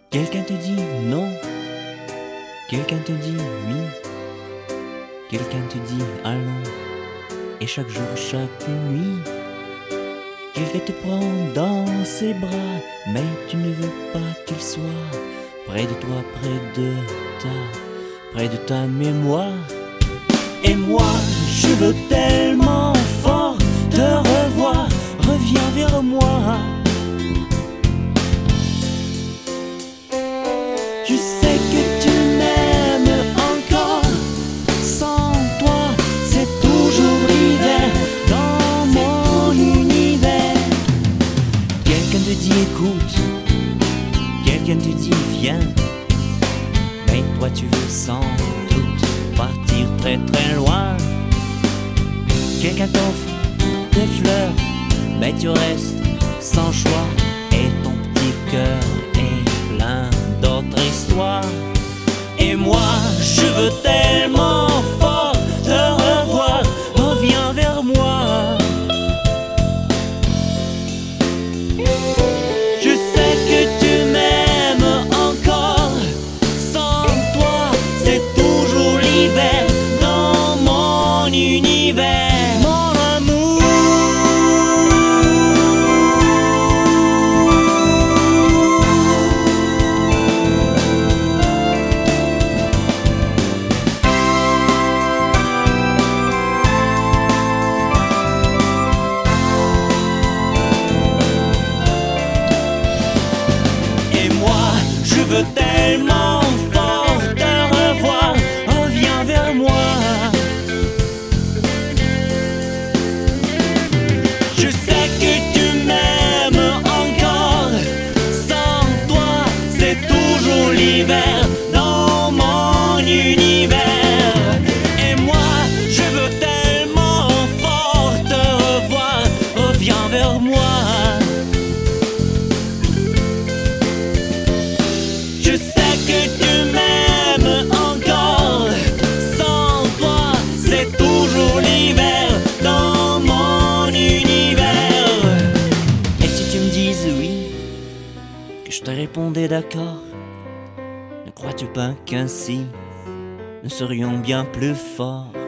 Quelqu'un te dit non, quelqu'un te dit oui, quelqu'un te dit allons, et chaque jour, chaque nuit, quelqu'un te prend dans ses bras, mais tu ne veux pas qu'il soit près de toi, près de ta mémoire. Et moi, je veux tellement fort te revoir, reviens vers moi. Je sais que tu m'aimes encore, sans toi c'est toujours l'hiver dans mon univers. Quelqu'un te dit écoute, quelqu'un te dit viens, mais toi tu veux sans doute partir très très loin. Quelqu'un t'offre des fleurs, mais tu restes sans choix, et ton petit cœur est plein d'autres histoires. Et moi, je veux tellement fort te revoir, reviens vers moi. Je sais que tu m'aimes encore, sans toi c'est toujours l'hiver dans mon univers. Je veux tellement fort te revoir, reviens vers moi. Je sais que tu m'aimes encore, sans toi c'est toujours l'hiver dans mon univers. Et moi je veux tellement fort te revoir, reviens vers moi. Je sais que tu m'aimes encore, sans toi c'est toujours l'hiver dans mon univers. Et si tu me dises oui, que je te répondais d'accord, ne crois-tu pas qu'ainsi nous serions bien plus forts?